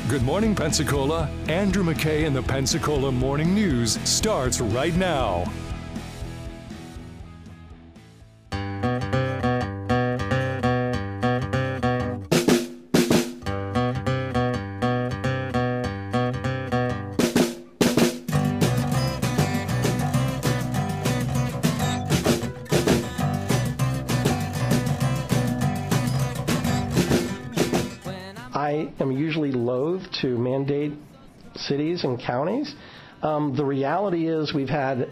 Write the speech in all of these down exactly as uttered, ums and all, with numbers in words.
Good morning, Pensacola. Andrew McKay and the Pensacola Morning News starts right now. I am usually loath to mandate cities and counties. Um, the reality is we've had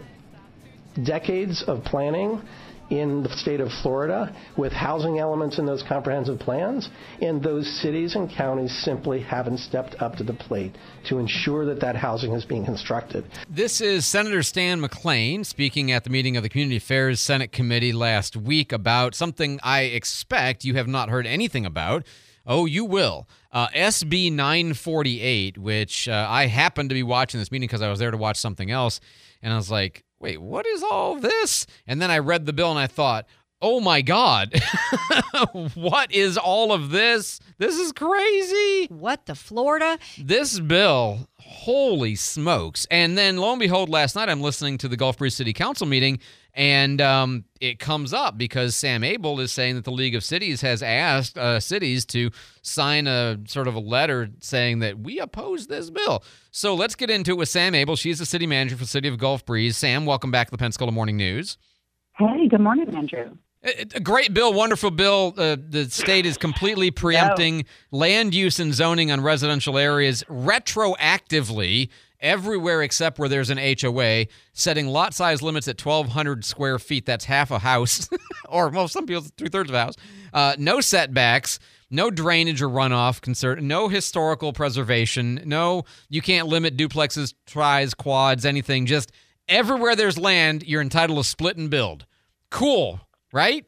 decades of planning in the state of Florida with housing elements in those comprehensive plans, and those cities and counties simply haven't stepped up to the plate to ensure that that housing is being constructed. This is Senator Stan McClain speaking at the meeting of the Community Affairs Senate Committee last week about something I expect you have not heard anything about. Oh, you will. Uh, S B nine forty-eight, which uh, I happened to be watching this meeting because I was there to watch something else. And I was like, wait, what is all this? And then I read the bill and I thought, oh, my God, what is all of this? This is crazy. What, the Florida? This bill, holy smokes. And then lo and behold, last night I'm listening to the Gulf Breeze City Council meeting, and um, it comes up because Sam Abel is saying that the League of Cities has asked uh, cities to sign a sort of a letter saying that we oppose this bill. So let's get into it with Sam Abel. She's the city manager for the city of Gulf Breeze. Sam, welcome back to the Pensacola Morning News. Hey, good morning, Andrew. A great bill, wonderful bill. Uh, the state is completely preempting land use and zoning on residential areas retroactively everywhere except where there's an H O A, setting lot size limits at twelve hundred square feet. That's half a house, or well, some people two-thirds of a house. Uh, no setbacks, no drainage or runoff concern, no historical preservation, no, you can't limit duplexes, tris, quads, anything. Just everywhere there's land, you're entitled to split and build. Cool. Right?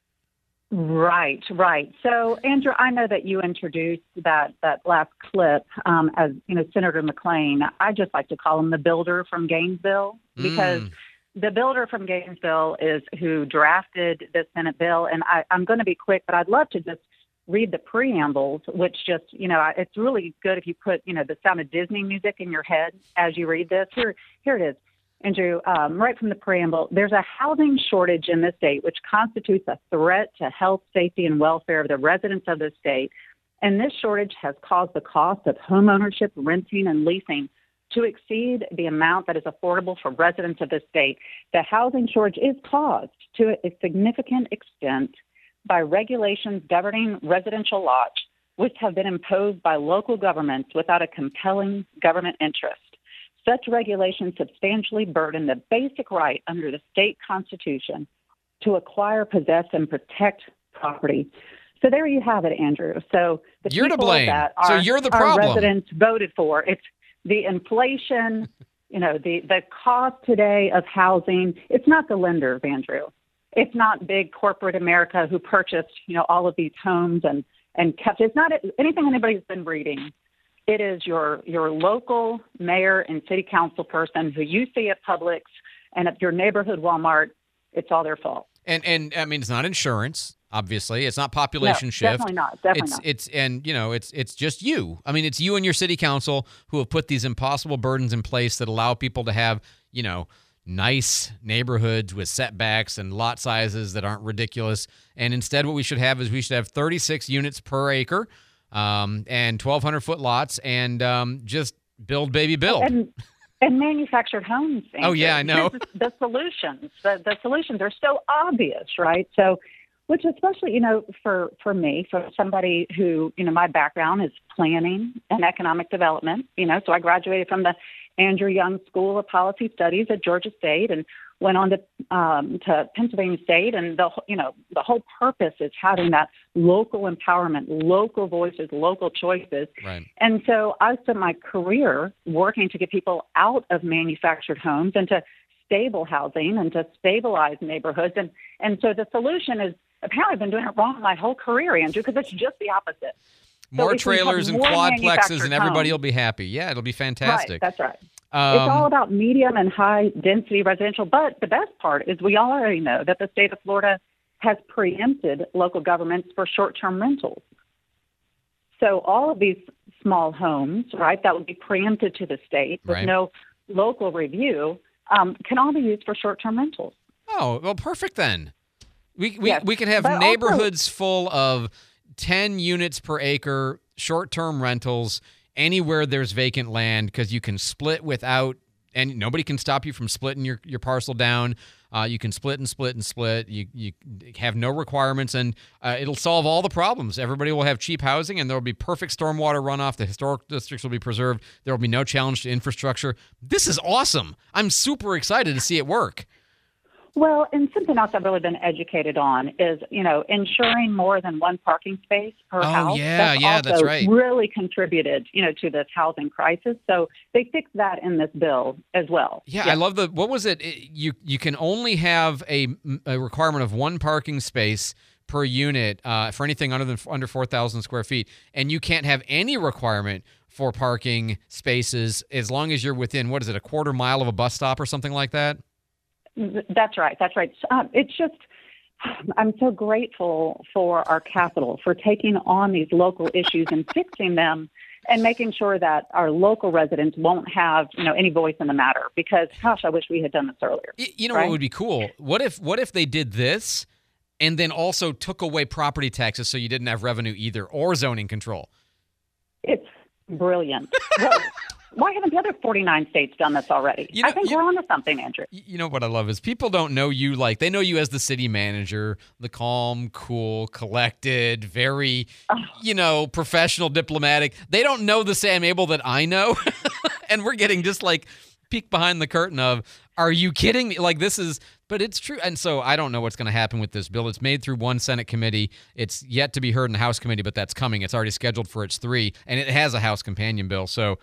Right, right. So, Andrew, I know that you introduced that, that last clip um, as, you know, Senator McClain. I just like to call him the builder from Gainesville, because mm. the builder from Gainesville is who drafted the Senate bill. And I, I'm going to be quick, but I'd love to just read the preambles, which just, you know, it's really good if you put, you know, the sound of Disney music in your head as you read this. Here, here it is. Andrew, um, right from the preamble, there's a housing shortage in the state which constitutes a threat to health, safety, and welfare of the residents of the state. And this shortage has caused the cost of homeownership, renting, and leasing to exceed the amount that is affordable for residents of the state. The housing shortage is caused to a significant extent by regulations governing residential lots, which have been imposed by local governments without a compelling government interest. Such regulations substantially burden the basic right under the state constitution to acquire, possess, and protect property. So there you have it, Andrew. So the you're people to blame. that so our, you're the our problem. residents voted for, it's the inflation, you know, the, the cost today of housing. It's not the lenders, Andrew. It's not big corporate America who purchased, you know, all of these homes and, and kept. It's not anything anybody's been reading. It is your your local mayor and city council person who you see at Publix and at your neighborhood Walmart. It's all their fault. And and I mean, it's not insurance. Obviously, it's not population no, shift. Definitely not. Definitely it's, not. It's and you know, it's it's just you. I mean, it's you and your city council who have put these impossible burdens in place that allow people to have, you know, nice neighborhoods with setbacks and lot sizes that aren't ridiculous. And instead, what we should have is we should have thirty-six units per acre. Um, and twelve hundred foot lots, and um, just build, baby, build. And, and manufactured homes. Andrew. Oh, yeah, I know. the solutions, the, the solutions are so obvious, right? So, which especially, you know, for, for me, for somebody who, you know, my background is planning and economic development, you know, so I graduated from the Andrew Young School of Policy Studies at Georgia State and went on to um, to Pennsylvania State, and the you know the whole purpose is having that local empowerment, local voices, local choices. Right. And so I spent my career working to get people out of manufactured homes into stable housing and to stabilize neighborhoods. And and so the solution is apparently I've been doing it wrong my whole career, Andrew, because it's just the opposite. More so trailers and quadplexes, and everybody will be happy. Yeah, it'll be fantastic. Right, that's right. Um, it's all about medium and high density residential. But the best part is we already know that the state of Florida has preempted local governments for short-term rentals. So all of these small homes, right, that would be preempted to the state with Right. no local review, um, can all be used for short-term rentals. Oh, well, perfect then. We we, Yes, we could have but also- neighborhoods full of ten units per acre, short-term rentals, anywhere there's vacant land, because you can split without, and nobody can stop you from splitting your, your parcel down. Uh, you can split and split and split. You you have no requirements, and uh, it'll solve all the problems. Everybody will have cheap housing, and there will be perfect stormwater runoff. The historic districts will be preserved. There will be no challenge to infrastructure. This is awesome. I'm super excited to see it work. Well, and something else I've really been educated on is, you know, ensuring more than one parking space per Oh, house. yeah, that's yeah, also that's right. really contributed, you know, to this housing crisis. So they fixed that in this bill as well. Yeah, I love the, what was it? It- You you can only have a, a requirement of one parking space per unit uh, for anything under than under four thousand square feet, and you can't have any requirement for parking spaces as long as you're within, what is it, a quarter mile of a bus stop or something like that? That's right. That's right. Um, it's just, I'm so grateful for our capital for taking on these local issues and fixing them and making sure that our local residents won't have, you know, any voice in the matter. Because, gosh, I wish we had done this earlier. Y- You know Right. what would be cool? What if what if they did this and then also took away property taxes so you didn't have revenue either, or zoning control? It's brilliant. Well, why haven't the other forty-nine states done this already? You know- I think you- we're onto something, Andrew. Y- You know what I love is people don't know you like, they know you as the city manager, the calm, cool, collected, very, you know, professional, diplomatic. They don't know the Sam Abel that I know. And we're getting just like peek behind the curtain of, are you kidding me? Like, this is, but it's true. And so I don't know what's going to happen with this bill. It's made through one Senate committee. It's yet to be heard in the House committee, but that's coming. It's already scheduled for its three, and it has a House companion bill. So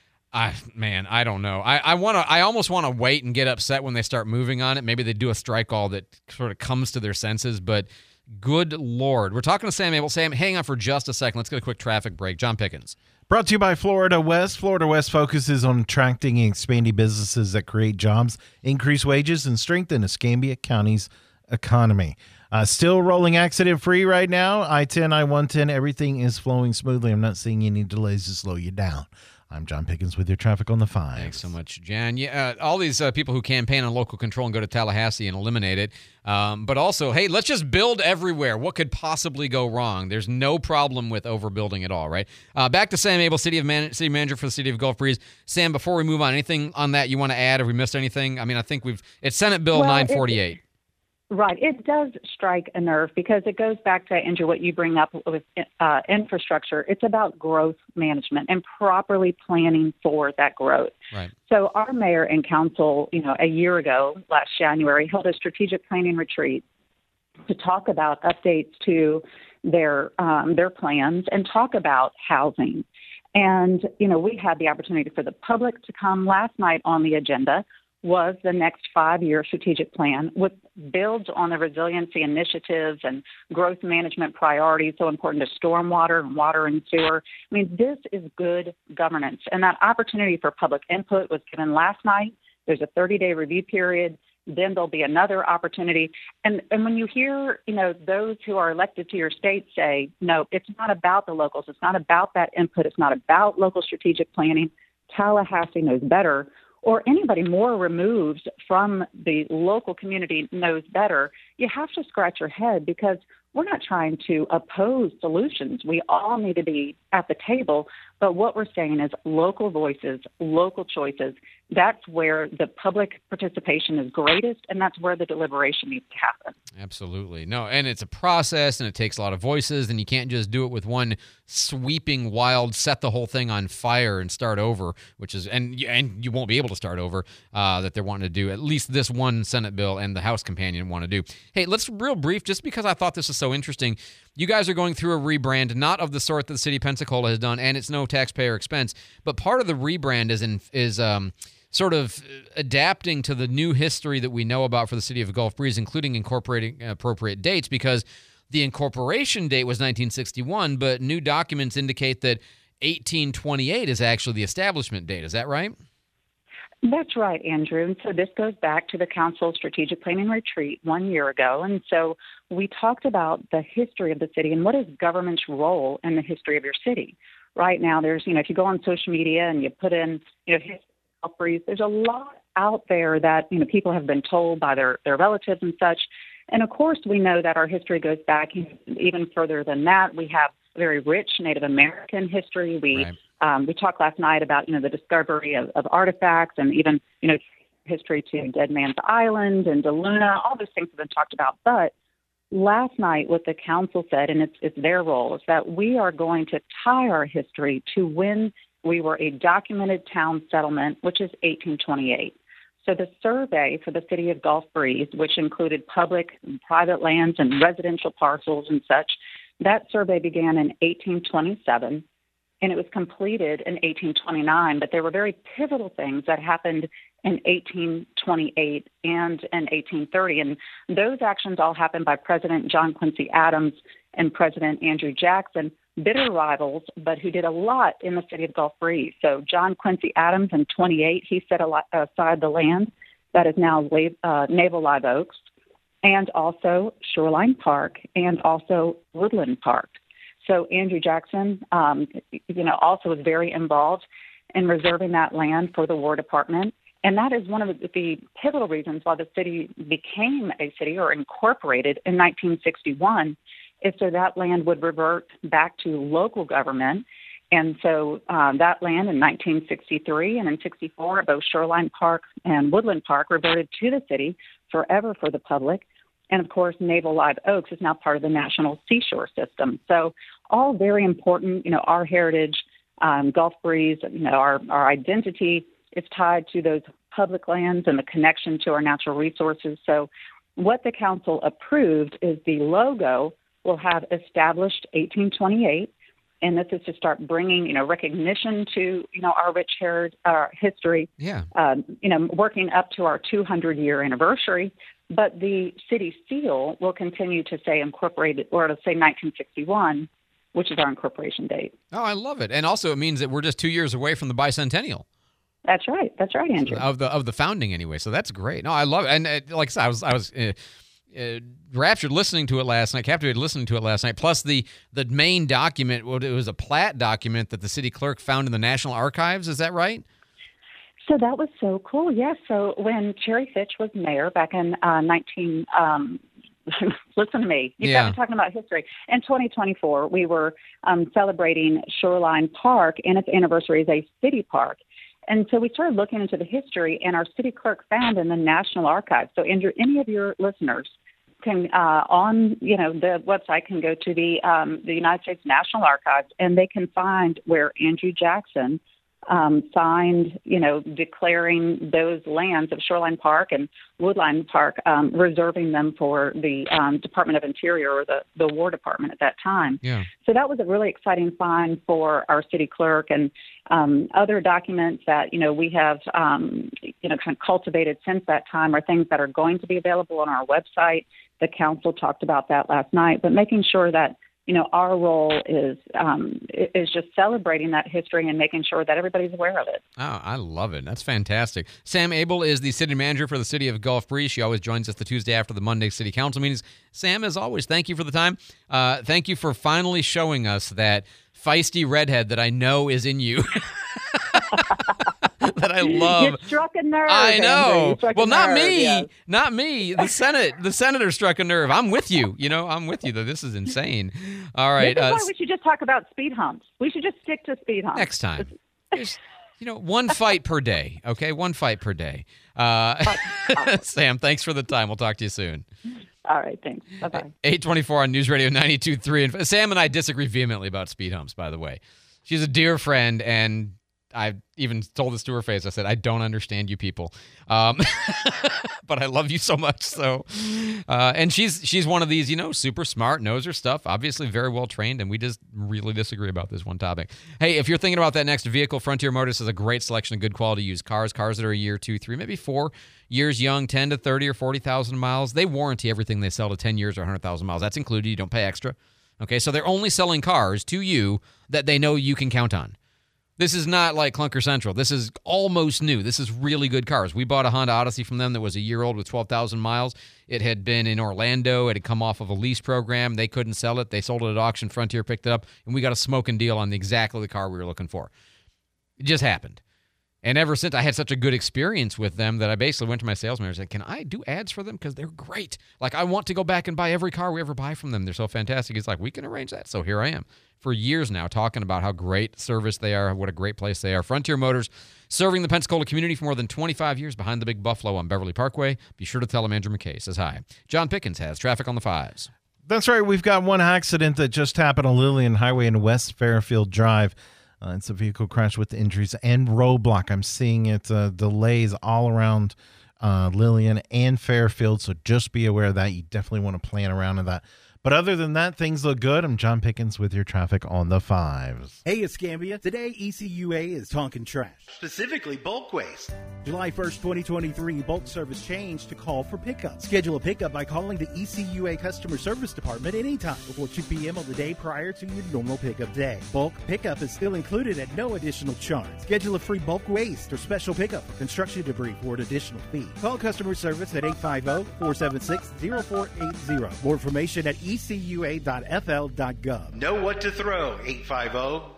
I man, I don't know. I, I want to. I almost want to wait and get upset when they start moving on it. Maybe they do a strike all that sort of comes to their senses. But good Lord, we're talking to Sam Abel. Sam, hang on for just a second. Let's get a quick traffic break. John Pickens. Brought to you by Florida West. Florida West focuses on attracting and expanding businesses that create jobs, increase wages, and strengthen Escambia County's economy. Uh, still rolling accident-free right now. I ten, I one ten, everything is flowing smoothly. I'm not seeing any delays to slow you down. I'm John Pickens with your traffic on the five. Thanks so much, Jan. Yeah, uh, all these uh, people who campaign on local control and go to Tallahassee and eliminate it. Um, but also, hey, let's just build everywhere. What could possibly go wrong? There's no problem with overbuilding at all, right? Uh, back to Sam Abel, city of man- city manager for the city of Gulf Breeze. Sam, before we move on, anything on that you want to add? Have we missed anything? I mean, I think we've it's Senate Bill Well, nine forty-eight. Right. It does strike a nerve because it goes back to, Andrew, what you bring up with uh, infrastructure. It's about growth management and properly planning for that growth. Right. So our mayor and council, you know, a year ago, last January, held a strategic planning retreat to talk about updates to their um, their plans and talk about housing. And, you know, we had the opportunity for the public to come. Last night on the agenda was the next five-year strategic plan, which builds on the resiliency initiatives and growth management priorities so important to stormwater and water and sewer. I mean, this is good governance. And that opportunity for public input was given last night. There's a thirty-day review period. Then there'll be another opportunity. And and when you hear, you know, those who are elected to your state say, no, it's not about the locals. It's not about that input. It's not about local strategic planning. Tallahassee knows better, or anybody more removed from the local community knows better. You have to scratch your head because we're not trying to oppose solutions. We all need to be at the table. But what we're saying is local voices, local choices. That's where the public participation is greatest, and that's where the deliberation needs to happen. Absolutely. No, and it's a process, and it takes a lot of voices, and you can't just do it with one sweeping, wild, set the whole thing on fire and start over, which is, and, and you won't be able to start over, uh, that they're wanting to do. At least this one Senate bill and the House companion want to do. Hey, let's real brief, just because I thought this was so interesting. You guys are going through a rebrand, not of the sort that the city of Pensacola has done, and it's no taxpayer expense, but part of the rebrand is in, is um, sort of adapting to the new history that we know about for the city of Gulf Breeze, including incorporating appropriate dates, because the incorporation date was nineteen sixty-one, but new documents indicate that eighteen twenty-eight is actually the establishment date. Is that right? That's right, Andrew. And so this goes back to the council's strategic planning retreat one year ago. And so we talked about the history of the city and what is government's role in the history of your city. right now, there's, you know, if you go on social media and you put in, you know, Gulf Breeze, there's a lot out there that, you know, people have been told by their, their relatives and such. And of course, we know that our history goes back even further than that. We have very rich Native American history. We Right. um, we talked last night about, you know, the discovery of, of artifacts and even, you know, history to Dead Man's Island and DeLuna. All those things have been talked about. But last night, what the council said, and it's it's their role, is that we are going to tie our history to when we were a documented town settlement, which is eighteen twenty-eight. So the survey for the city of Gulf Breeze, which included public and private lands and residential parcels and such, that survey began in eighteen twenty-seven, and it was completed in eighteen twenty-nine. But there were very pivotal things that happened in eighteen twenty-eight and in eighteen thirty. And those actions all happened by President John Quincy Adams and President Andrew Jackson, bitter rivals, but who did a lot in the city of Gulf Breeze. So John Quincy Adams in twenty-eight, he set aside the land that is now uh, Naval Live Oaks, and also Shoreline Park, and also Woodland Park. So Andrew Jackson, um, you know, also was very involved in reserving that land for the War Department. And that is one of the pivotal reasons why the city became a city or incorporated in nineteen sixty-one, is so that land would revert back to local government. And so um, that land in nineteen sixty-three and in sixty-four, both Shoreline Park and Woodland Park reverted to the city forever for the public. And, of course, Naval Live Oaks is now part of the National Seashore System. So all very important. You know, our heritage, um, Gulf Breeze, you know, our, our identity is tied to those public lands and the connection to our natural resources. So what the council approved is the logo will have established eighteen twenty-eight, and this is to start bringing, you know, recognition to, you know, our rich heritage, our history, Yeah. um, you know, working up to our two hundred year anniversary. But the city seal will continue to say incorporated, or to say nineteen sixty-one, which is our incorporation date. Oh, I love it. And also it means that we're just two years away from the bicentennial. That's right. That's right, Andrew. Of the of the founding, anyway. So that's great. No, I love it. And uh, like I said, I was I was uh, uh, raptured listening to it last night. Captivated listening to it last night. Plus the the main document. Well, it was a plat document that the city clerk found in the National Archives. Is that right? So that was so cool. Yes. So when Cherry Fitch was mayor back in uh, nineteen. Um, listen to me. You've Yeah. got me talking about history. In twenty twenty-four, we were um, celebrating Shoreline Park and its anniversary as a city park. And so we started looking into the history, and our city clerk found in the National Archives. So, Andrew, any of your listeners can, uh, on, you know, the website can go to the um, the United States National Archives, and they can find where Andrew Jackson um, signed, you know, declaring those lands of Shoreline Park and Woodland Park, um, reserving them for the um, Department of Interior, or the, the War Department at that time. Yeah. So that was a really exciting find for our city clerk. And um, other documents that, you know, we have, um, you know, kind of cultivated since that time are things that are going to be available on our website. The council talked about that last night, but making sure that, you know, our role is um, is just celebrating that history and making sure that everybody's aware of it. Oh, I love it. That's fantastic. Sam Abel is the city manager for the city of Gulf Breeze. She always joins us the Tuesday after the Monday city council meetings. Sam, as always, thank you for the time. Uh, thank you for finally showing us that feisty redhead that I know is in you. That I love. You struck a nerve. I know. Andrew. You struck Well, a not nerve, me. yes. Not me. The Senate. The senator struck a nerve. I'm with you. You know, I'm with you, though. This is insane. All right. This is uh, why we should just talk about speed humps. We should just stick to speed humps. next time. There's, you know, one fight per day. Okay, one fight per day. Uh, Sam, thanks for the time. We'll talk to you soon. All right, thanks. Bye-bye. eight twenty-four on News Radio ninety-two point three. And Sam and I disagree vehemently about speed humps, by the way. She's a dear friend, and I even told this to her face. I said, I don't understand you people. Um, but I love you so much. So, uh, and she's she's one of these, you know, super smart, knows her stuff, obviously very well trained, and we just really disagree about this one topic. Hey, if you're thinking about that next vehicle, Frontier Motors has a great selection of good quality used cars, cars that are a year, two, three, maybe four years young, ten to thirty or forty thousand miles. They warranty everything they sell to ten years or one hundred thousand miles. That's included. You don't pay extra. Okay, so they're only selling cars to you that they know you can count on. This is not like Clunker Central. This is almost new. This is really good cars. We bought a Honda Odyssey from them that was a year old with twelve thousand miles. It had been in Orlando. It had come off of a lease program. They couldn't sell it. They sold it at auction. Frontier picked it up, and we got a smoking deal on exactly the car we were looking for. It just happened. And ever since, I had such a good experience with them that I basically went to my sales manager and said, can I do ads for them? Because they're great. Like, I want to go back and buy every car we ever buy from them. They're so fantastic. He's like, we can arrange that. So here I am for years now talking about how great service they are, what a great place they are. Frontier Motors, serving the Pensacola community for more than twenty-five years behind the Big Buffalo on Beverly Parkway. Be sure to tell them Andrew McKay says hi. John Pickens has traffic on the fives. That's right. We've got one accident that just happened on Lillian Highway in West Fairfield Drive. Uh, it's a vehicle crash with injuries and roadblock. I'm seeing it uh, delays all around uh, Lillian and Fairfield, so just be aware of that. You definitely want to plan around in that. But other than that, things look good. I'm John Pickens with your traffic on the fives. Hey, Escambia. Today, E C U A is talking trash, specifically bulk waste. July first, twenty twenty-three, bulk service changed to call for pickup. Schedule a pickup by calling the E C U A Customer Service Department anytime before two p.m. on the day prior to your normal pickup day. Bulk pickup is still included at no additional charge. Schedule a free bulk waste or special pickup for construction debris for an additional fee. Call customer service at eight five zero, four seven six, zero four eight zero. More information at e c u a dot f l dot gov. Know what to throw, eight five zero.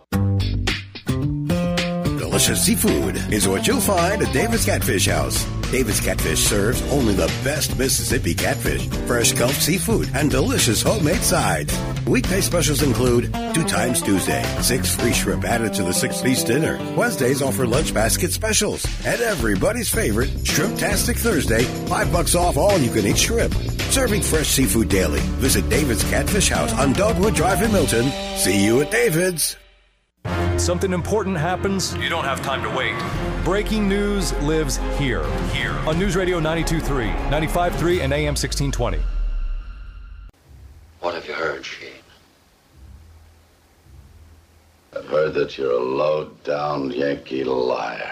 Delicious seafood is what you'll find at David's Catfish House. David's Catfish serves only the best Mississippi catfish, fresh Gulf seafood, and delicious homemade sides. Weekday specials include two times Tuesday, six free shrimp added to the six-piece dinner. Wednesdays offer lunch basket specials. And everybody's favorite, Shrimptastic Thursday, five bucks off all you-can-eat shrimp. Serving fresh seafood daily. Visit David's Catfish House on Dogwood Drive in Milton. See you at David's. Something important happens, you don't have time to wait. Breaking news lives here. Here. On News Radio ninety-two point three, ninety-five point three, and A M sixteen twenty. What have you heard, Shane? I've heard that you're a low-down Yankee liar.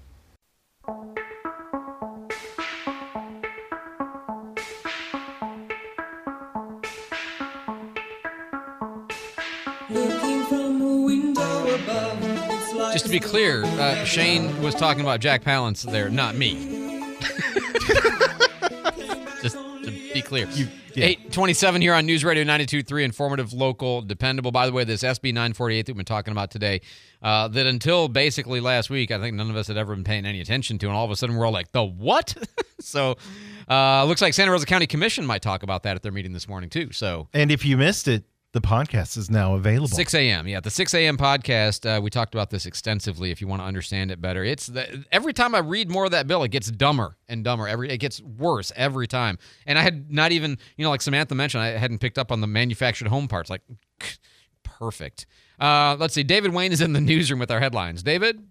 Just to be clear, uh, Shane was talking about Jack Palance there, not me. Just to be clear. You, yeah. eight twenty-seven here on News Radio ninety-two point three, informative, local, dependable. By the way, this S B nine forty-eight that we've been talking about today, uh, that until basically last week, I think none of us had ever been paying any attention to, and all of a sudden we're all like, the what? So uh, looks like Santa Rosa County Commission might talk about that at their meeting this morning, too. So, and if you missed it, the podcast is now available. six a.m. Yeah, the six a.m. podcast. Uh, we talked about this extensively. If you want to understand it better, it's the, every time I read more of that bill, it gets dumber and dumber. Every it gets worse every time. And I had not even, you know, like Samantha mentioned, I hadn't picked up on the manufactured home parts. Like, perfect. Uh, let's see. David Wayne is in the newsroom with our headlines. David.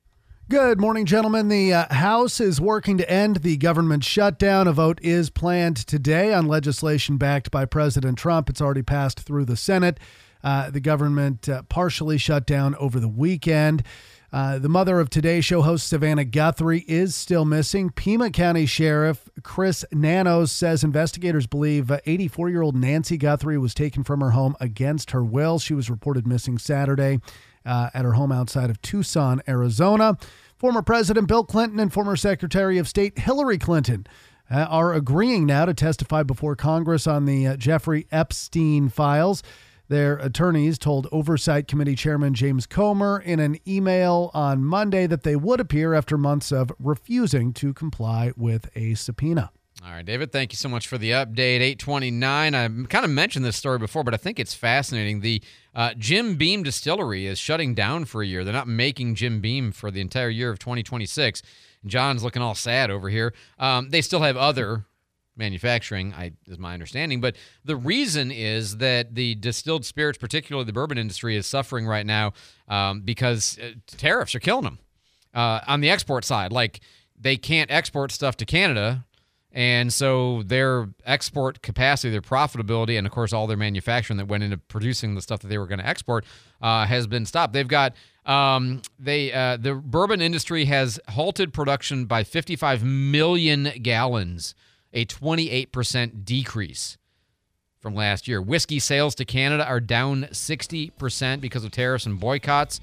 Good morning, gentlemen. The uh, House is working to end the government shutdown. A vote is planned today on legislation backed by President Trump. It's already passed through the Senate. Uh, the government uh, partially shut down over the weekend. Uh, the mother of Today Show host Savannah Guthrie is still missing. Pima County Sheriff Chris Nanos says investigators believe uh, eighty-four-year-old Nancy Guthrie was taken from her home against her will. She was reported missing Saturday Uh, at her home outside of Tucson, Arizona. Former President Bill Clinton and former Secretary of State Hillary Clinton uh, are agreeing now to testify before Congress on the uh, Jeffrey Epstein files. Their attorneys told Oversight Committee Chairman James Comer in an email on Monday that they would appear after months of refusing to comply with a subpoena. All right, David, thank you so much for the update. eight twenty-nine. I kind of mentioned this story before, but I think it's fascinating. The uh, Jim Beam Distillery is shutting down for a year. They're not making Jim Beam for the entire year of twenty twenty-six. John's looking all sad over here. Um, they still have other manufacturing, I, is my understanding. But the reason is that the distilled spirits, particularly the bourbon industry, is suffering right now um, because uh, tariffs are killing them uh, on the export side. Like, they can't export stuff to Canada. And so their export capacity, their profitability, and, of course, all their manufacturing that went into producing the stuff that they were going to export uh, has been stopped. They've got um, they uh, the bourbon industry has halted production by fifty-five million gallons, a twenty-eight percent decrease from last year. Whiskey sales to Canada are down sixty percent because of tariffs and boycotts.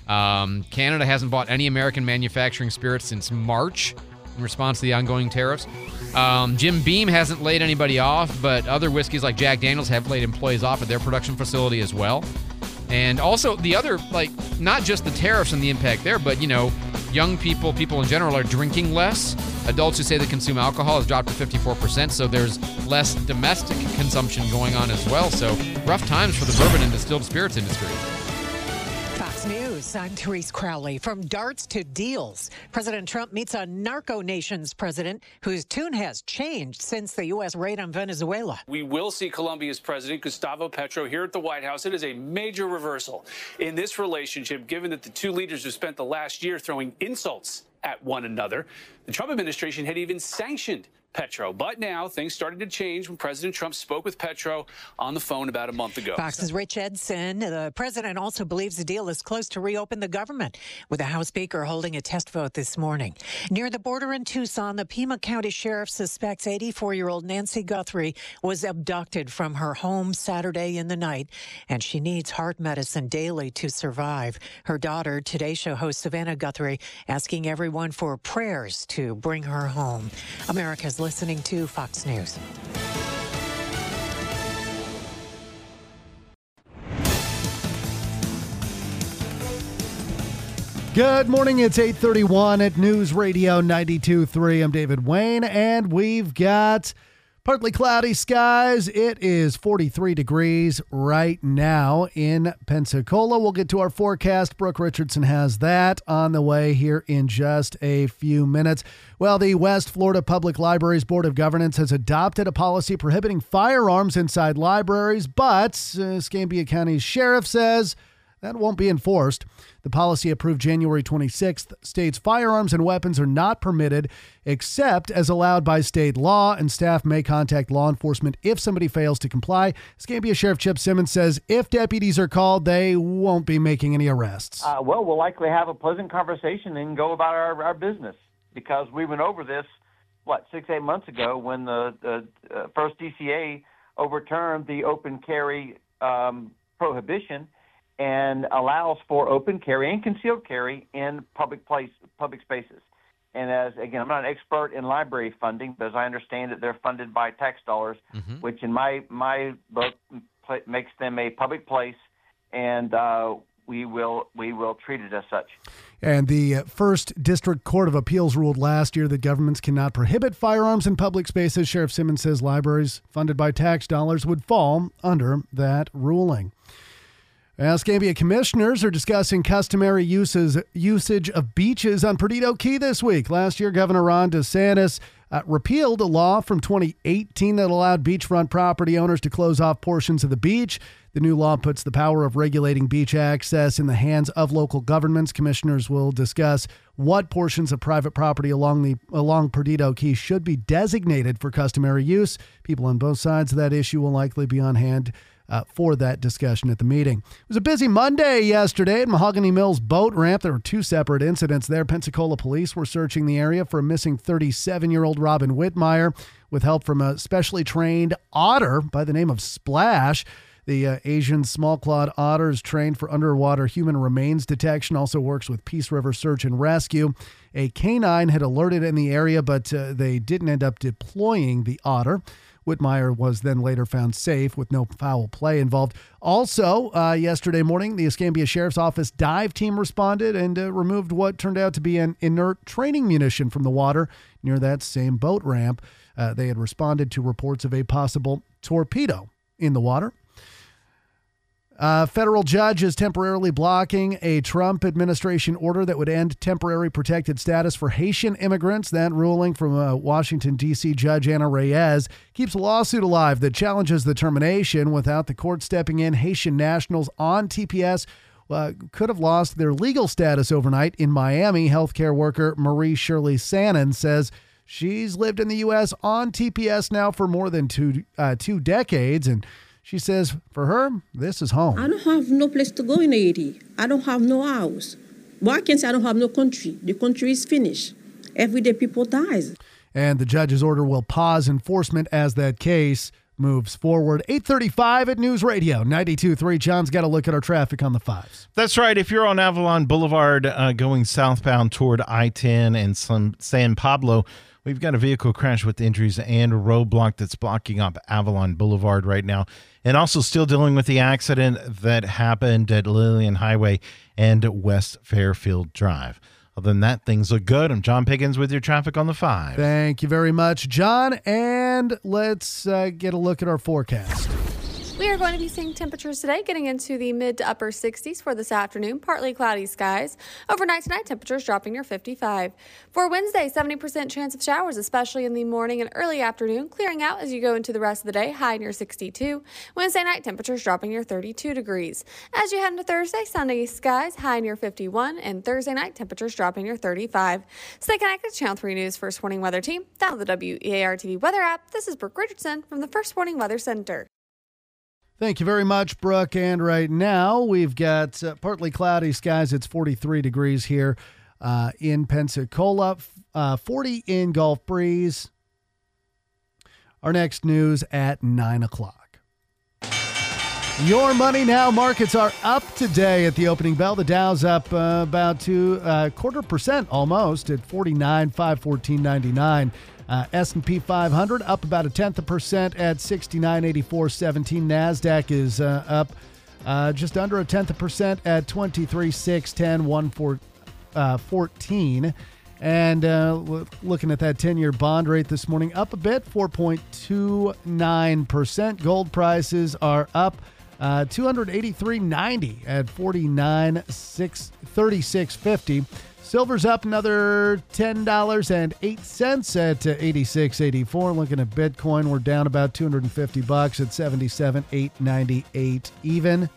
Um, Canada hasn't bought any American manufacturing spirits since March in response to the ongoing tariffs. Um, Jim Beam hasn't laid anybody off, but other whiskeys like Jack Daniels have laid employees off at their production facility as well. And also the other, like, not just the tariffs and the impact there, but, you know, young people, people in general, are drinking less. Adults who say they consume alcohol has dropped to fifty-four percent, so there's less domestic consumption going on as well. So rough times for the bourbon and distilled spirits industry. Fox News, I'm Therese Crowley. From darts to deals, President Trump meets a narco nation's president whose tune has changed since the U S raid on Venezuela. We will see Colombia's president, Gustavo Petro, here at the White House. It is a major reversal in this relationship, given that the two leaders have spent the last year throwing insults at one another. The Trump administration had even sanctioned Petro. But now things started to change when President Trump spoke with Petro on the phone about a month ago. Fox's Rich Edson. The president also believes the deal is close to reopen the government, with the House Speaker holding a test vote this morning. Near the border in Tucson, the Pima County Sheriff suspects eighty-four-year-old Nancy Guthrie was abducted from her home Saturday in the night, and she needs heart medicine daily to survive. Her daughter, Today Show host Savannah Guthrie, asking everyone for prayers to bring her home. America's listening to Fox News. Good morning. It's eight thirty-one at News Radio ninety-two point three. I'm David Wayne, and we've got partly cloudy skies. It is forty-three degrees right now in Pensacola. We'll get to our forecast. Brooke Richardson has that on the way here in just a few minutes. Well, the West Florida Public Libraries Board of Governance has adopted a policy prohibiting firearms inside libraries, but uh, Escambia County's sheriff says that won't be enforced. The policy approved January twenty-sixth states firearms and weapons are not permitted except as allowed by state law, and staff may contact law enforcement if somebody fails to comply. Escambia Sheriff Chip Simmons says if deputies are called, they won't be making any arrests. Uh, well, we'll likely have a pleasant conversation and go about our, our business, because we went over this, what, six, eight months ago when the, the uh, first D C A overturned the open carry um, prohibition and allows for open carry and concealed carry in public place, public spaces. And as again, I'm not an expert in library funding, but as I understand it, they're funded by tax dollars, mm-hmm. which in my my book makes them a public place, and uh, we will we will treat it as such. And the First District Court of Appeals ruled last year that governments cannot prohibit firearms in public spaces. Sheriff Simmons says libraries funded by tax dollars would fall under that ruling. Escambia commissioners are discussing customary uses, usage of beaches on Perdido Key this week. Last year, Governor Ron DeSantis uh, repealed a law from twenty eighteen that allowed beachfront property owners to close off portions of the beach. The new law puts the power of regulating beach access in the hands of local governments. Commissioners will discuss what portions of private property along the along Perdido Key should be designated for customary use. People on both sides of that issue will likely be on hand Uh, for that discussion at the meeting. It was a busy Monday yesterday at Mahogany Mills boat ramp. There were two separate incidents there. Pensacola police were searching the area for a missing thirty-seven-year-old Robin Whitmire with help from a specially trained otter by the name of Splash. The uh, Asian small-clawed otter is trained for underwater human remains detection, also works with Peace River Search and Rescue. A canine had alerted in the area, but uh, they didn't end up deploying the otter. Whitmire was then later found safe with no foul play involved. Also, uh, yesterday morning, the Escambia Sheriff's Office dive team responded and uh, removed what turned out to be an inert training munition from the water near that same boat ramp. Uh, they had responded to reports of a possible torpedo in the water. A federal judge is temporarily blocking a Trump administration order that would end temporary protected status for Haitian immigrants. That ruling from a Washington, D C Judge Anna Reyes keeps a lawsuit alive that challenges the termination. Without the court stepping in, Haitian nationals on T P S uh, could have lost their legal status overnight. In Miami, healthcare worker Marie Shirley Sannon says she's lived in the U S on T P S now for more than two, uh, two decades, and she says for her, this is home. I don't have no place to go in Haiti. I don't have no house. But I can say I don't have no country. The country is finished. Every day people dies. And the judge's order will pause enforcement as that case moves forward. eight thirty-five at News Radio ninety-two point three. John's got a look at our traffic on the fives. That's right. If you're on Avalon Boulevard uh, going southbound toward I ten and some San Pablo, we've got a vehicle crash with injuries and a roadblock that's blocking up Avalon Boulevard right now. And also still dealing with the accident that happened at Lillian Highway and West Fairfield Drive. Other than that, things look good. I'm John Pickens with your traffic on the five. Thank you very much, John. And let's uh, get a look at our forecast. We are going to be seeing temperatures today getting into the mid to upper sixties for this afternoon, partly cloudy skies. Overnight tonight, temperatures dropping near fifty-five. For Wednesday, seventy percent chance of showers, especially in the morning and early afternoon, clearing out as you go into the rest of the day, high near sixty-two. Wednesday night, temperatures dropping near thirty-two degrees. As you head into Thursday, sunny skies, high near fifty-one, and Thursday night, temperatures dropping near thirty-five. Stay connected to Channel three News First Warning Weather Team. Download the W E A R T V weather app. This is Brooke Richardson from the First Warning Weather Center. Thank you very much, Brooke. And right now we've got uh, partly cloudy skies. It's forty-three degrees here uh, in Pensacola, uh, forty in Gulf Breeze. Our next news at nine o'clock. Your Money Now markets are up today at the opening bell. The Dow's up uh, about two uh, quarter percent almost at forty-nine five fourteen ninety-nine. Uh, S and P five hundred up about a tenth of a percent at sixty-nine eighty-four seventeen. NASDAQ is uh, up uh, just under a tenth of a percent at twenty-three six ten one fourteen. And uh, looking at that ten-year bond rate this morning, up a bit, four point two nine percent. Gold prices are up uh, two eighty-three ninety at forty-nine thirty-six fifty. Silver's up another ten dollars and eight cents at eighty-six eighty-four. Looking at Bitcoin, we're down about two hundred fifty bucks at seventy-seven eight ninety-eight even.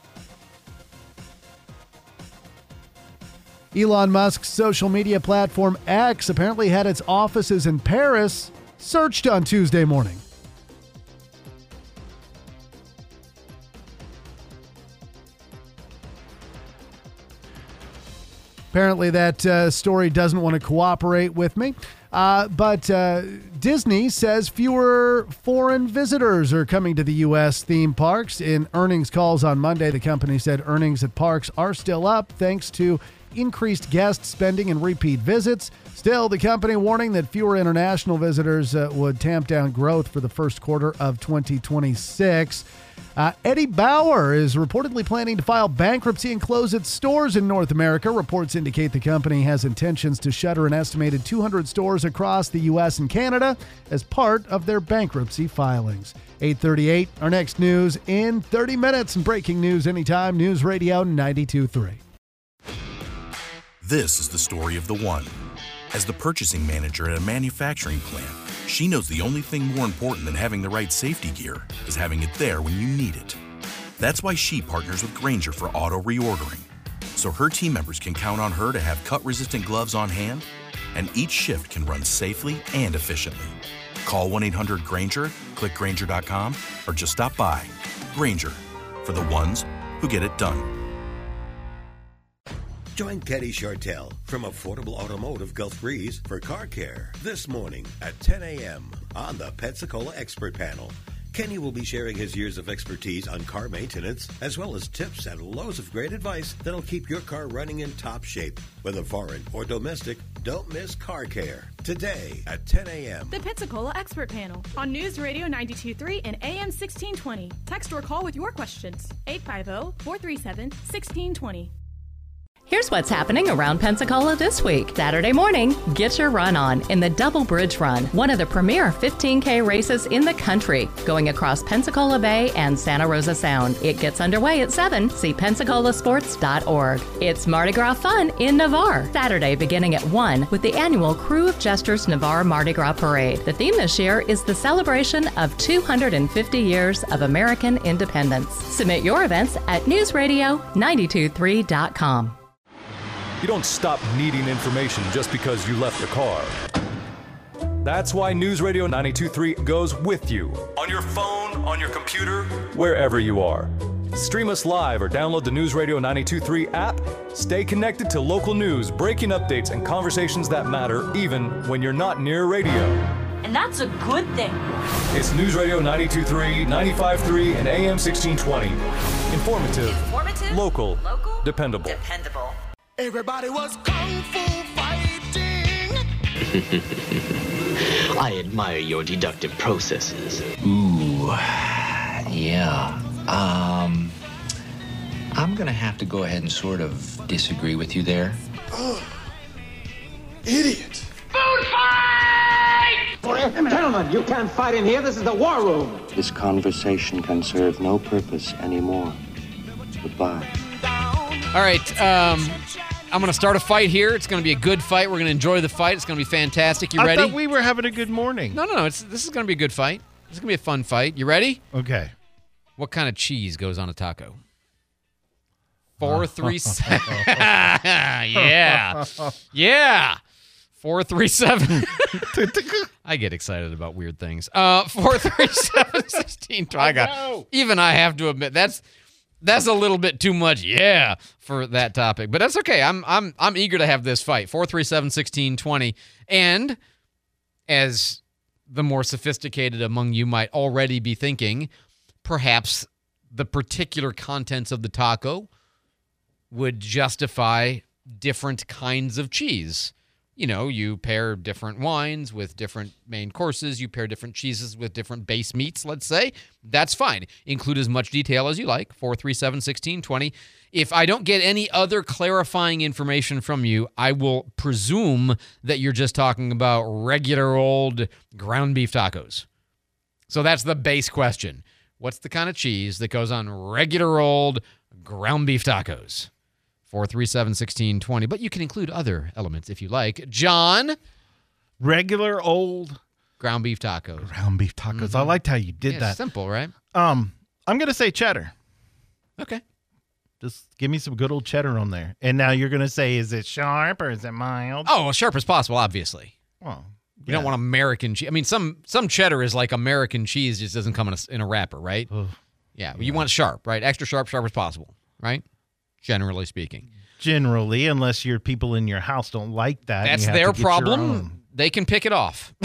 Elon Musk's social media platform X apparently had its offices in Paris searched on Tuesday morning. Apparently that uh, story doesn't want to cooperate with me. Uh, but uh, Disney says fewer foreign visitors are coming to the U S theme parks. In earnings calls on Monday, the company said earnings at parks are still up thanks to increased guest spending and repeat visits. Still, the company warning that fewer international visitors uh, would tamp down growth for the first quarter of twenty twenty-six. Uh, Eddie Bauer is reportedly planning to file bankruptcy and close its stores in North America. Reports indicate the company has intentions to shutter an estimated two hundred stores across the U S and Canada as part of their bankruptcy filings. eight thirty-eight, our next news in thirty minutes. And breaking news anytime, News Radio ninety-two point three. This is the story of the one. As the purchasing manager at a manufacturing plant, she knows the only thing more important than having the right safety gear is having it there when you need it. That's why she partners with Grainger for auto reordering, so her team members can count on her to have cut-resistant gloves on hand, and each shift can run safely and efficiently. Call one eight hundred Grainger, click Grainger dot com, or just stop by. Grainger, for the ones who get it done. Join Kenny Chartel from Affordable Automotive Gulf Breeze for car care this morning at ten a.m. on the Pensacola Expert Panel. Kenny will be sharing his years of expertise on car maintenance, as well as tips and loads of great advice that'll keep your car running in top shape. Whether foreign or domestic, don't miss car care today at ten a.m. The Pensacola Expert Panel on News Radio ninety-two point three and A M sixteen twenty. Text or call with your questions. eight five zero, four three seven, one six two zero. Here's what's happening around Pensacola this week. Saturday morning, get your run on in the Double Bridge Run, one of the premier fifteen K races in the country, going across Pensacola Bay and Santa Rosa Sound. It gets underway at seven. See Pensacola Sports dot org. It's Mardi Gras fun in Navarre. Saturday beginning at one with the annual Crew of Jesters Navarre Mardi Gras Parade. The theme this year is the celebration of two hundred fifty years of American independence. Submit your events at news radio ninety-two point three dot com. You don't stop needing information just because you left the car. That's why News Radio ninety-two point three goes with you. On your phone, on your computer, wherever you are. Stream us live or download the News Radio ninety-two point three app. Stay connected to local news, breaking updates, and conversations that matter even when you're not near radio. and that's a good thing. It's News Radio ninety-two point three, ninety-five point three, and A M sixteen twenty. Informative, Informative, local, local, dependable. dependable. Everybody was kung fu fighting. I admire your deductive processes. Ooh, yeah. Um, I'm gonna have to go ahead and sort of disagree with you there. Oh, idiot. Food fight! Gentlemen, you can't fight in here. This is the war room. This conversation can serve no purpose anymore. Goodbye. All right, um, I'm going to start a fight here. It's going to be a good fight. We're going to enjoy the fight. It's going to be fantastic. You I ready? thought we were having a good morning. No, no, no. It's, this is going to be a good fight. This is going to be a fun fight. You ready? Okay. What kind of cheese goes on a taco? Four, three, seven. Yeah. Yeah. Four, three, seven. I get excited about weird things. Uh, four, three, seven, sixteen. I got. no. Even I have to admit that's that's a little bit too much. Yeah, for that topic, but that's okay. I'm I'm I'm eager to have this fight. Four, three, seven, sixteen, twenty, and as the more sophisticated among you might already be thinking, perhaps the particular contents of the taco would justify different kinds of cheese. You know, you pair different wines with different main courses. You pair different cheeses with different base meats, let's say. That's fine. Include as much detail as you like. four, three, seven, sixteen, twenty. If I don't get any other clarifying information from you, I will presume that you're just talking about regular old ground beef tacos. So that's the base question. What's the kind of cheese that goes on regular old ground beef tacos? four, three, seven, sixteen, twenty. But you can include other elements if you like. John? Regular old ground beef tacos. Ground beef tacos. Mm-hmm. I liked how you did Yeah, that. Simple, right? Um, I'm going to say cheddar. Okay. Just give me some good old cheddar on there. And now you're going to say, is it sharp or is it mild? Oh, well, sharp as possible, obviously. Well, you don't want American cheese. I mean, some some cheddar is like American cheese, just doesn't come in a, in a wrapper, right? Ugh. Yeah, you want sharp, right? Extra sharp, sharp as possible, right? Generally speaking. Generally, unless your people in your house don't like that. That's you have their to get your problem. own. They can pick it off.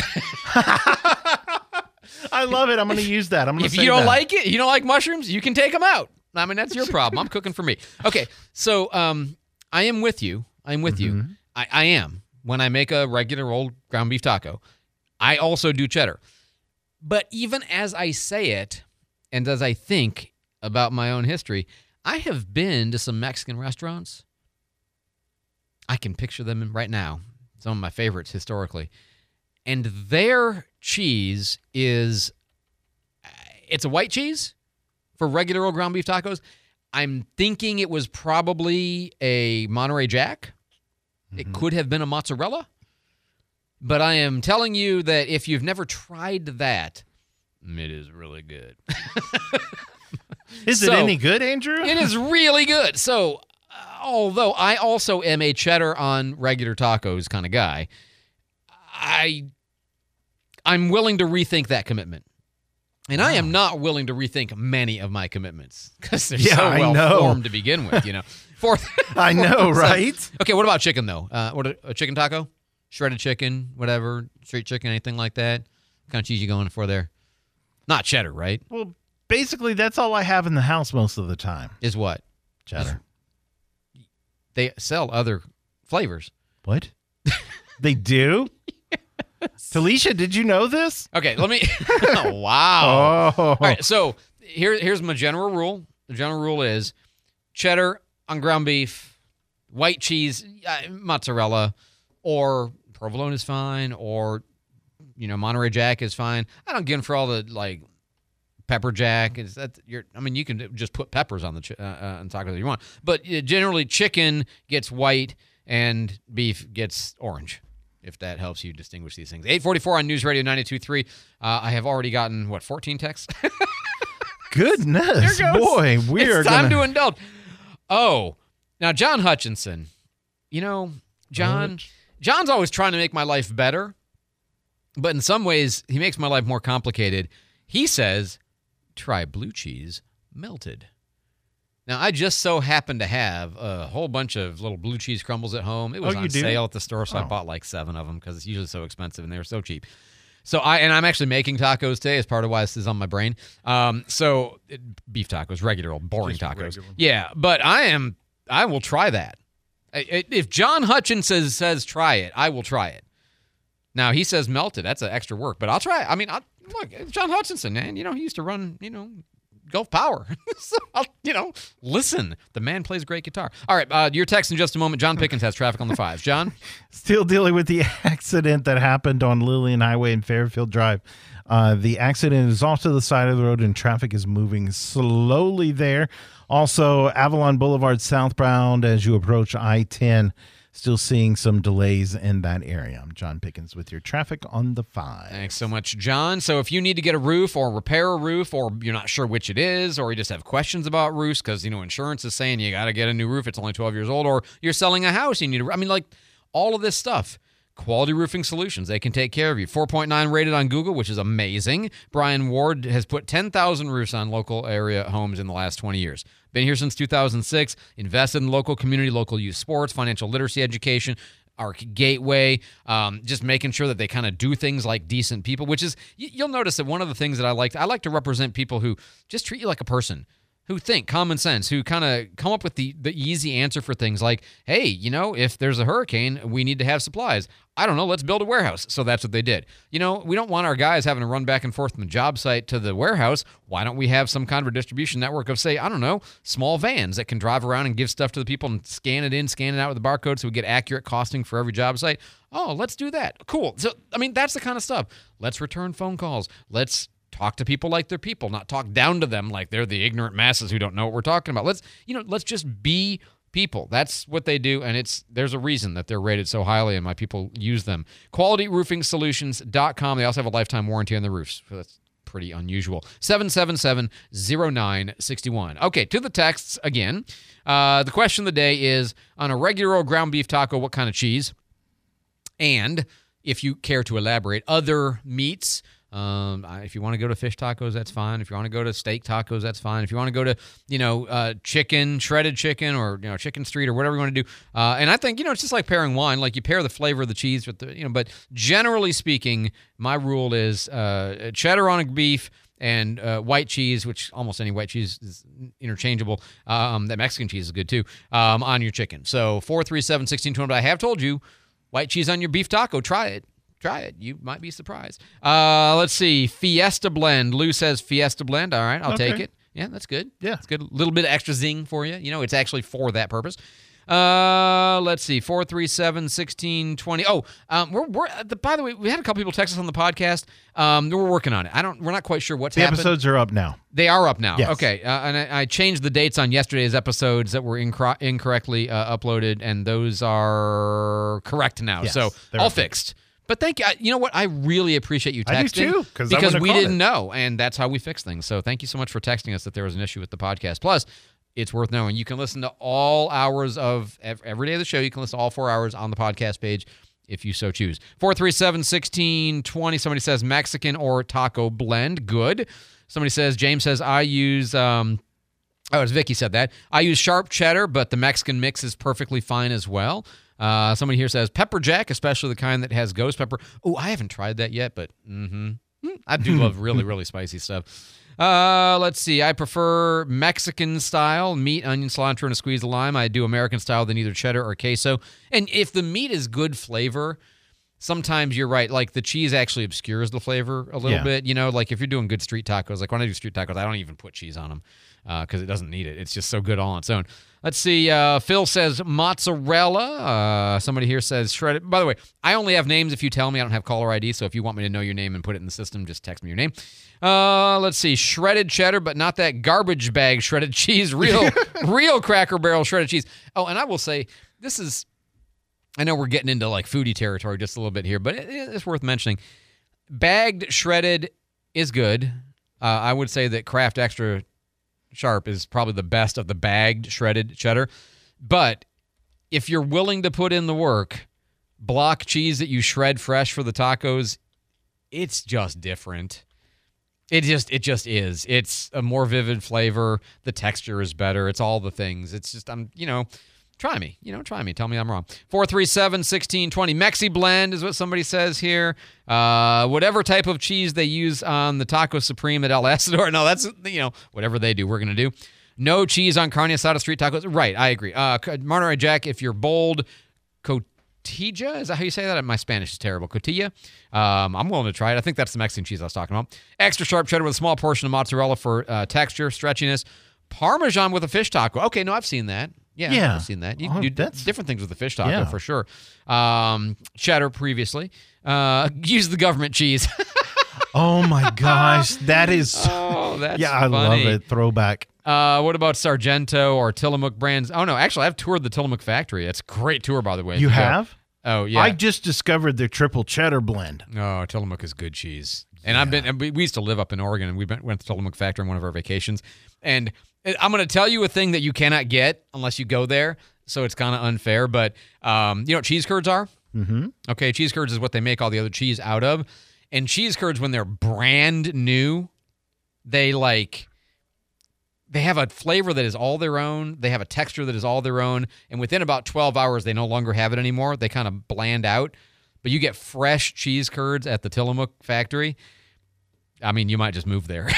I love it. I'm going to use that. I'm going to If say you don't that. like it, you don't like mushrooms, you can take them out. I mean, that's your problem. I'm cooking for me. Okay, so um, I am with you. I am with Mm-hmm. you. I, I am. When I make a regular old ground beef taco, I also do cheddar. But even as I say it, and as I think about my own history, I have been to some Mexican restaurants. I can picture them right now. Some of my favorites historically. And their cheese is, it's a white cheese for regular old ground beef tacos. I'm thinking it was probably a Monterey Jack. Mm-hmm. It could have been a mozzarella. But I am telling you that if you've never tried that, it is really good. Is So, it any good, Andrew? It is really good. So, uh, although I also am a cheddar on regular tacos kind of guy, I, I'm willing to rethink that commitment. And I am not willing to rethink many of my commitments because they're Yeah, so I well know. formed to begin with, you know. Fourth, I know, so- right? Okay, what about chicken, though? Uh, what a, a chicken taco? Shredded chicken, whatever, street chicken, anything like that? What kind of cheese you going for there? Not cheddar, right? Well, basically, that's all I have in the house most of the time. Is what? Cheddar. They sell other flavors. What? They do? Talisha, did you know this? Okay, let me. Oh, wow. Oh. All right, so here, here's my general rule. The general rule is cheddar on ground beef, white cheese, uh, mozzarella, or provolone is fine, or, you know, Monterey Jack is fine. I don't get in for all the, like, pepper jack. Is that you're? I mean, you can just put peppers on the ch- uh, uh, on tacos if you want, but uh, generally chicken gets white and beef gets orange. If that helps you distinguish these things. eight forty-four on News Radio ninety-two point three. Uh, I have already gotten, what, fourteen texts? Goodness, There goes. boy, we it's are time gonna... to indulge. Oh, now John Hutchinson. You know, John. John's always trying to make my life better, but in some ways, he makes my life more complicated. He says, try blue cheese melted. Now, I just so happen to have a whole bunch of little blue cheese crumbles at home. It was Oh, you on do? sale at the store, so I Oh. bought like seven of them because it's usually so expensive and they were so cheap. So I and I'm actually making tacos today as part of why this is on my brain. Um, so it, beef tacos, regular old boring Just tacos. Regular. Yeah, but I am. I will try that. I, if John Hutchins says says try it, I will try it. Now he says melt it. That's an extra work, but I'll try it. I mean, I'll, look, John Hutchinson, man. You know, he used to run. You know. Gulf Power. So, I'll, you know, listen. The man plays great guitar. All right, uh, your text in just a moment. John Pickens has traffic on the fives. John? Still dealing with the accident that happened on Lillian Highway and Fairfield Drive. Uh, the accident is off to the side of the road and traffic is moving slowly there. Also, Avalon Boulevard southbound as you approach I ten. Still seeing some delays in that area. I'm John Pickens with your traffic on the five. Thanks so much, John. So if you need to get a roof or repair a roof, or you're not sure which it is, or you just have questions about roofs because, you know, insurance is saying you got to get a new roof, it's only twelve years old, or you're selling a house, you need to, I mean, like all of this stuff. Quality Roofing Solutions. They can take care of you. four point nine rated on Google, which is amazing. Brian Ward has put ten thousand roofs on local area homes in the last twenty years. Been here since two thousand six, invested in local community, local youth sports, financial literacy education, our gateway, um, just making sure that they kind of do things like decent people, which is, you'll notice that one of the things that I like, I like to represent people who just treat you like a person, who think common sense, who kind of come up with the, the easy answer for things like, hey, you know, if there's a hurricane, we need to have supplies. I don't know, let's build a warehouse. So that's what they did. You know, we don't want our guys having to run back and forth from the job site to the warehouse. Why don't we have some kind of a distribution network of, say, I don't know, small vans that can drive around and give stuff to the people and scan it in, scan it out with the barcode so we get accurate costing for every job site? Oh, let's do that. Cool. So, I mean, that's the kind of stuff. Let's return phone calls. Let's talk to people like they're people, not talk down to them like they're the ignorant masses who don't know what we're talking about. Let's, you know, let's just be people. That's what they do, and it's there's a reason that they're rated so highly, and my people use them. quality roofing solutions dot com. They also have a lifetime warranty on the roofs. So that's pretty unusual. seven seven seven, zero nine six one. Okay, to the texts again. Uh, the question of the day is, on a regular old ground beef taco, what kind of cheese? And if you care to elaborate, other meats. Um, if you want to go to fish tacos, that's fine. If you want to go to steak tacos, that's fine. If you want to go to, you know, uh, chicken, shredded chicken, or, you know, chicken street, or whatever you want to do. Uh, and I think, you know, it's just like pairing wine. Like, you pair the flavor of the cheese with the, you know, but generally speaking, my rule is uh, cheddar on a beef and uh, white cheese, which almost any white cheese is interchangeable. Um, that Mexican cheese is good too, um, on your chicken. So four three seven, one six two zero. But I have told you, white cheese on your beef taco, try it. Try it. You might be surprised. Uh, let's see. Fiesta Blend. Lou says Fiesta Blend. All right, I'll Okay. take it. Yeah, that's good. Yeah. It's good. A little bit of extra zing for you. You know, it's actually for that purpose. Uh, let's see. four three seven, one six two zero. Oh, um, we're, we're the, by the way, we had a couple people text us on the podcast. Um, we're working on it. I don't. We're not quite sure what's The happened. episodes are up now. They are up now. Yes. Okay. Uh, and I, I changed the dates on yesterday's episodes that were incor- incorrectly uh, uploaded, and those are correct now. Yes, so they're all up. fixed. But thank you. I- You know what? I really appreciate you texting. I do too, 'cause I because wouldn't we have caught didn't it. know, and that's how we fix things. So thank you so much for texting us that there was an issue with the podcast. Plus, it's worth knowing. You can listen to all hours of ev- every day of the show. You can listen to all four hours on the podcast page if you so choose. four three seven, one six two zero. Somebody says Mexican or taco blend. Good. Somebody says, James says, I use... Um, Oh, as Vicky said that. I use sharp cheddar, but the Mexican mix is perfectly fine as well. Uh, somebody here says pepper jack, especially the kind that has ghost pepper. Oh, I haven't tried that yet, but mm-hmm. I do love really, really spicy stuff. Uh, let's see. I prefer Mexican style, meat, onion, cilantro, and a squeeze of lime. I do American style, then either cheddar or queso. And if the meat is good flavor, sometimes you're right. Like, the cheese actually obscures the flavor a little Yeah. bit. You know, like if you're doing good street tacos, like when I do street tacos, I don't even put cheese on them because it doesn't need it. It's just so good all on its own. Let's see. Uh, Phil says mozzarella. Uh, somebody here says shredded. By the way, I only have names if you tell me. I don't have caller I D, so if you want me to know your name and put it in the system, just text me your name. Uh, let's see. Shredded cheddar, but not that garbage bag shredded cheese. Real, real Cracker Barrel shredded cheese. Oh, and I will say, this is... I know we're getting into like foodie territory just a little bit here, but it, it's worth mentioning. Bagged shredded is good. Uh, I would say that Kraft Extra Sharp is probably the best of the bagged shredded cheddar. But if you're willing to put in the work, block cheese that you shred fresh for the tacos, it's just different. It just it just is. It's a more vivid flavor. The texture is better. It's all the things. It's just I'm you know. Try me. You know, try me. Tell me I'm wrong. four three seven, one six two zero. Mexi Blend is what somebody says here. Uh, whatever type of cheese they use on the Taco Supreme at El Asador. No, that's, you know, whatever they do, we're going to do. No cheese on carne asada street tacos. Right, I agree. Uh, Monterey Jack, if you're bold, cotija, is that how you say that? My Spanish is terrible. Cotija. Um, I'm willing to try it. I think that's the Mexican cheese I was talking about. Extra sharp cheddar with a small portion of mozzarella for uh, texture, stretchiness. Parmesan with a fish taco. Okay, no, I've seen that. Yeah, Yeah. I've seen that. You Oh, can do that's- different things with the fish taco Yeah. for sure. Um, cheddar previously. Uh, use the government cheese. Oh my gosh, that is. Oh, that's yeah, I funny. love it. Throwback. Uh, what about Sargento or Tillamook brands? Oh, no, actually, I've toured the Tillamook factory. It's a great tour, by the way. You If go- have? Oh, yeah. I just discovered their triple cheddar blend. Oh, Tillamook is good cheese. And I've been, and we we used to live up in Oregon, and we went went to Tillamook factory on one of our vacations. And I'm going to tell you a thing that you cannot get unless you go there. So it's kind of unfair. But um, you know what cheese curds are? Mm-hmm. Okay, cheese curds is what they make all the other cheese out of. And cheese curds, when they're brand new, they like, they have a flavor that is all their own. They have a texture that is all their own. And within about twelve hours, they no longer have it anymore. They kind of bland out. But you get fresh cheese curds at the Tillamook factory. I mean, you might just move there.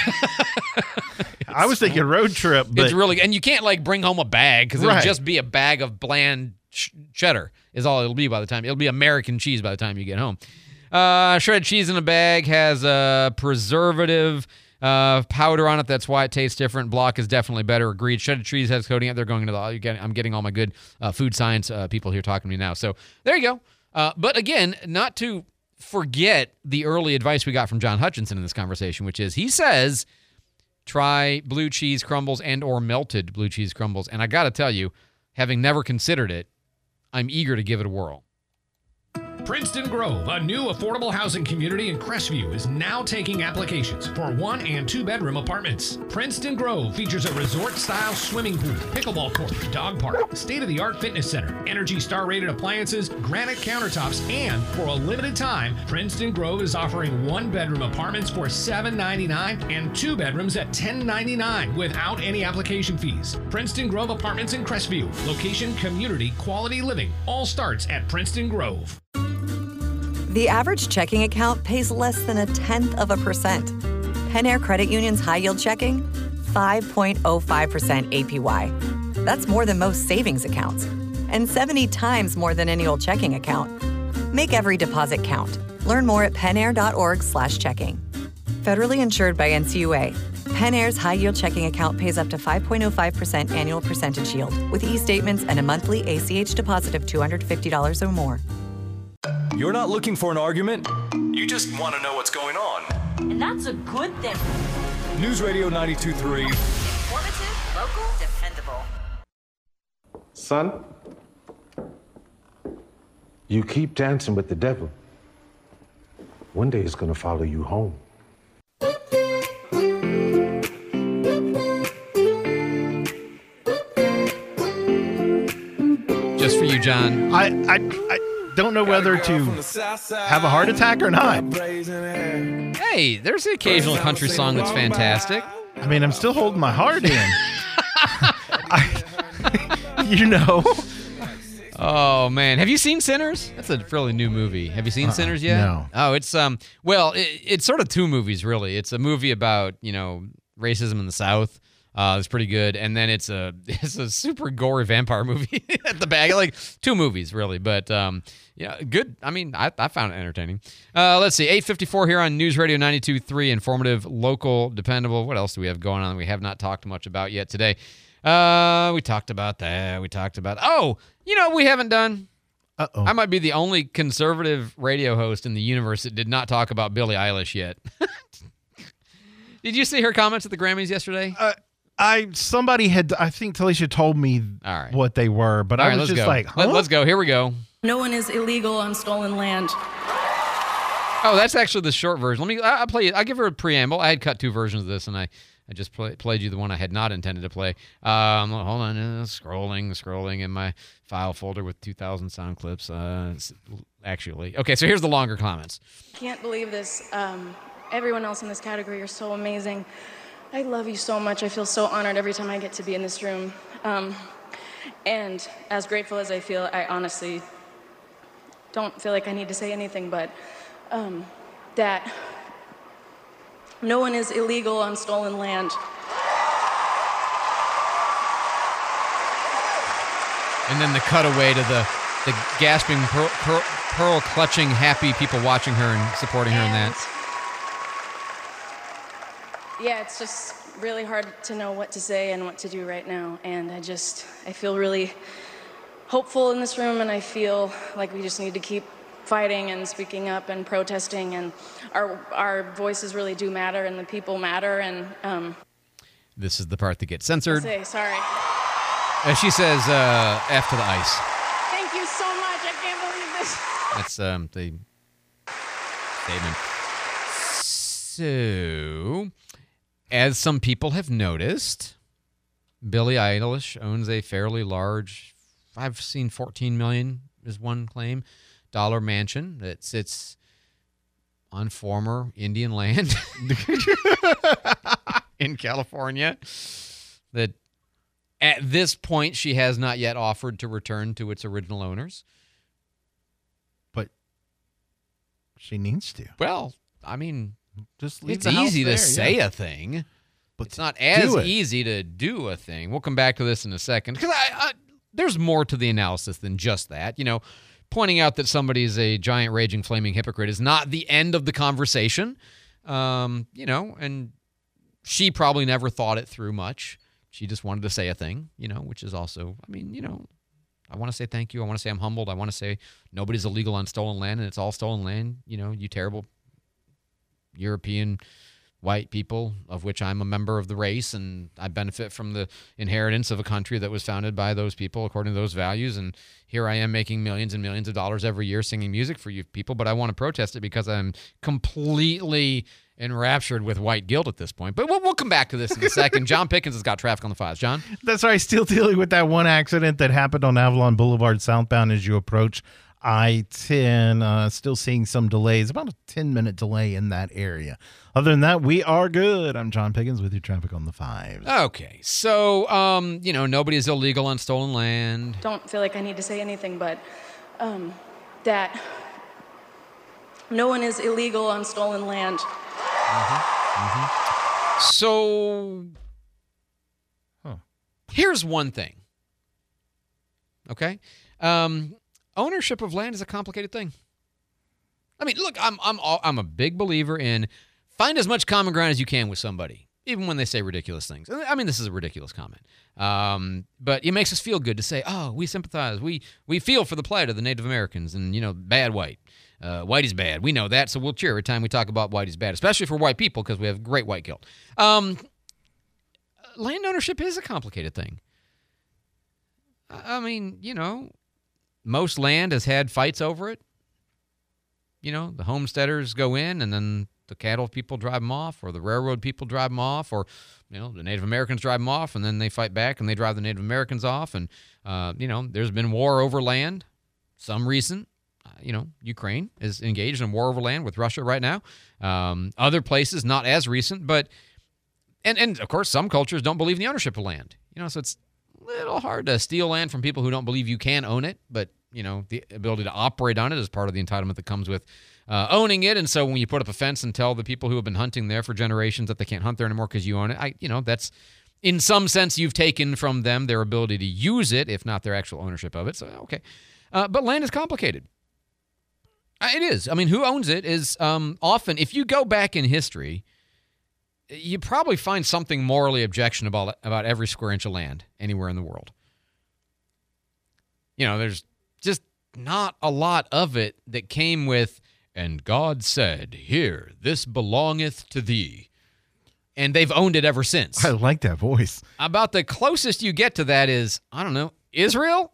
I was thinking road trip, but It's really, and you can't like bring home a bag because it'll Right. just be a bag of bland ch- cheddar is all it'll be by the time. It'll be American cheese by the time you get home. Uh, shredded cheese in a bag has a preservative uh, powder on it. That's why it tastes different. Block is definitely better. Agreed. Shredded cheese has coating it. They're going into the. You get, I'm getting all my good uh, food science uh, people here talking to me now. So there you go. Uh, but again, not to forget the early advice we got from John Hutchinson in this conversation, which is he says try blue cheese crumbles and or melted blue cheese crumbles. And I got to tell you, having never considered it, I'm eager to give it a whirl. Princeton Grove, a new affordable housing community in Crestview, is now taking applications for one and two bedroom apartments. Princeton Grove features a resort-style swimming pool, pickleball court, dog park, state-of-the-art fitness center, Energy Star-rated appliances, granite countertops, and for a limited time, Princeton Grove is offering one bedroom apartments for seven ninety-nine and two bedrooms at ten ninety-nine without any application fees. Princeton Grove Apartments in Crestview. Location, community, quality living. All starts at Princeton Grove. The average checking account pays less than a tenth of a percent. Penn Air Credit Union's high yield checking, five point oh five percent A P Y. That's more than most savings accounts, and seventy times more than any old checking account. Make every deposit count. Learn more at pennair.org slash checking. Federally insured by N C U A. Penn Air's high yield checking account pays up to five point oh five percent annual percentage yield with e-statements and a monthly A C H deposit of two hundred fifty dollars or more. You're not looking for an argument. You just want to know what's going on. And that's a good thing. News Radio ninety-two point three. Informative, local, dependable. Son, you keep dancing with the devil. One day it's gonna follow you home. Just for you, John. I, I, I don't know whether to have a heart attack or not. Hey, there's the occasional country song that's fantastic. I mean, I'm still holding my heart in. I, you know. Oh man, have you seen Sinners? That's a fairly new movie. Have you seen Uh-uh, Sinners yet? no. Oh, it's um. Well, it, it's sort of two movies really. It's a movie about you know racism in the South. Uh, it's pretty good, and then it's a it's a super gory vampire movie at the back. Like two movies really, but um, yeah, good. I mean, I, I found it entertaining. Uh, let's see, eight fifty-four here on News Radio ninety-two point three, informative, local, dependable. What else do we have going on that we have not talked much about yet today? Uh, we talked about that. We talked about oh, you know, what we haven't done. Uh-oh. I might be the only conservative radio host in the universe that did not talk about Billie Eilish yet. Did you see her comments at the Grammys yesterday? Uh, I somebody had I think Talisha told me All right. what they were, but All I right, was let's just go. like, huh? Let, let's go. Here we go. No one is illegal on stolen land. Oh, that's actually the short version. Let me. I- I'll play it. I'll give her a preamble. I had cut two versions of this, and I, I just play, played you the one I had not intended to play. Um, hold on, uh, scrolling, scrolling in my file folder with two thousand sound clips. Uh, s- actually, okay. So here's the longer comments. Can't believe this. Um, everyone else in this category are so amazing. I love you so much. I feel so honored every time I get to be in this room. Um, And as grateful as I feel, I honestly don't feel like I need to say anything, but um, that no one is illegal on stolen land. And then the cutaway to the, the gasping, pearl, pearl, pearl clutching, happy people watching her and supporting her in that. Yeah, it's just really hard to know what to say and what to do right now. And I just, I feel really hopeful in this room, and I feel like we just need to keep fighting and speaking up and protesting, and our our voices really do matter, and the people matter. And um, this is the part that gets censored. Say, sorry. As she says, uh, F to the ice. Thank you so much. I can't believe this. That's um, the statement. So, as some people have noticed, Billie Eilish owns a fairly large, I've seen fourteen million is one claim, dollar mansion that sits on former Indian land in California that at this point she has not yet offered to return to its original owners. But she needs to. Well, I mean, just leave it's the house easy there, to say yeah. a thing, but it's not do as it. easy to do a thing. We'll come back to this in a second because I, I, there's more to the analysis than just that. You know, pointing out that somebody is a giant, raging, flaming hypocrite is not the end of the conversation. Um, you know, and she probably never thought it through much. She just wanted to say a thing, you know, which is also, I mean, you know, I want to say thank you. I want to say I'm humbled. I want to say nobody's illegal on stolen land, and it's all stolen land. You know, you terrible European white people, of which I'm a member of the race, and I benefit from the inheritance of a country that was founded by those people according to those values. And here I am making millions and millions of dollars every year singing music for you people, but I want to protest it because I'm completely enraptured with white guilt at this point. But we'll, we'll come back to this in a second. John Pickens has got traffic on the files. John? That's right. Still dealing with that one accident that happened on Avalon Boulevard southbound as you approach I ten. Uh, still seeing some delays, about a ten-minute delay in that area. Other than that, we are good. I'm John Pickens with your traffic on the fives. Okay. So, um, you know, nobody is illegal on stolen land. Don't feel like I need to say anything, but um, that no one is illegal on stolen land. Mm-hmm. Mm-hmm. So, huh. Here's one thing. Okay? Um, ownership of land is a complicated thing. I mean, look, I'm I'm I'm a big believer in find as much common ground as you can with somebody, even when they say ridiculous things. I mean, this is a ridiculous comment, um, but it makes us feel good to say, "Oh, we sympathize, we we feel for the plight of the Native Americans, and you know, bad white, uh, white is bad. We know that, so we'll cheer every time we talk about white is bad, especially for white people because we have great white guilt." Um, land ownership is a complicated thing. I mean, you know, most land has had fights over it. You know, the homesteaders go in and then the cattle people drive them off, or the railroad people drive them off, or, you know, the Native Americans drive them off and then they fight back and they drive the Native Americans off. And, uh, you know, there's been war over land, some recent. Uh, you know, Ukraine is engaged in war over land with Russia right now. Um, other places, not as recent, but, and, and of course, some cultures don't believe in the ownership of land. You know, so it's a little hard to steal land from people who don't believe you can own it, but, you know, the ability to operate on it is part of the entitlement that comes with uh, owning it. And so when you put up a fence and tell the people who have been hunting there for generations that they can't hunt there anymore because you own it, I, you know, that's, in some sense, you've taken from them their ability to use it, if not their actual ownership of it. So, okay. Uh, but land is complicated. Uh, it is. I mean, who owns it is um, often, if you go back in history, you probably find something morally objectionable about every square inch of land anywhere in the world. You know, there's just not a lot of it that came with, and God said, here, this belongeth to thee. And they've owned it ever since. I like that voice. About the closest you get to that is, I don't know, Israel?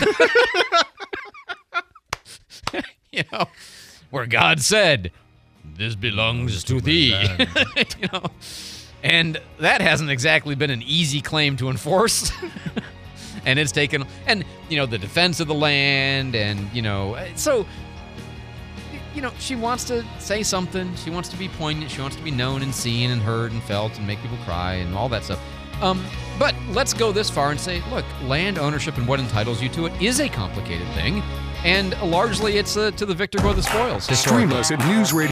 You know, where God said, this belongs to thee. You know, and that hasn't exactly been an easy claim to enforce. And it's taken, and, you know, the defense of the land, and, you know, so, you know, she wants to say something. She wants to be poignant. She wants to be known and seen and heard and felt and make people cry and all that stuff. Um, But let's go this far and say, look, land ownership and what entitles you to it is a complicated thing, and largely it's uh, to the victor go the spoils. Stream us at News Radio.